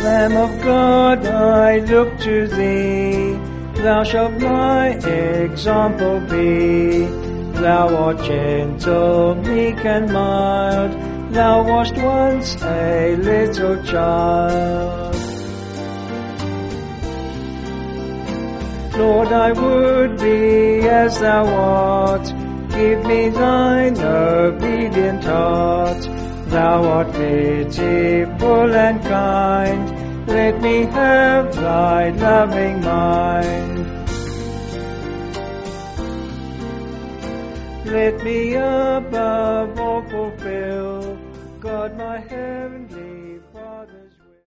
Lamb of God, I look to thee. Thou shalt my example be. Thou art gentle, meek and mild. Thou wast once a little child. Lord, I would be as thou art. Give me thine obedient heart. Thou art pitiful and kind. Let me have thy loving mind. Let me above all fulfill, God, my heaven.